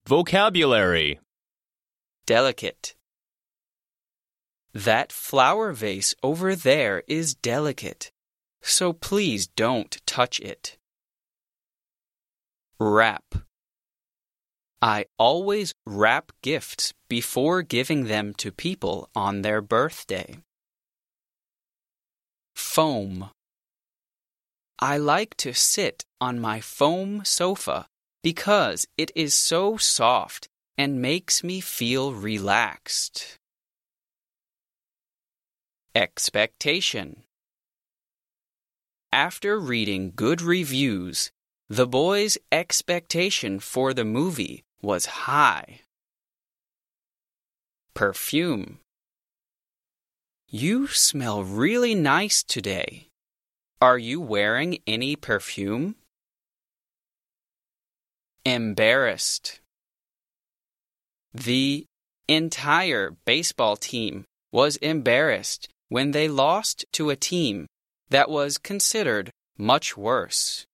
Vocabulary. Delicate. That flower vase over there is delicate, so please don't touch it. Wrap. I always wrap gifts before giving them to people on their birthday. Foam. I like to sit on my foam sofa because it is so soft and makes me feel relaxed. Expectation. After reading good reviews, the boys' expectation for the movie was high. Perfume. You smell really nice today. Are you wearing any perfume? Embarrassed. The entire baseball team was embarrassed when they lost to a team that was considered much worse.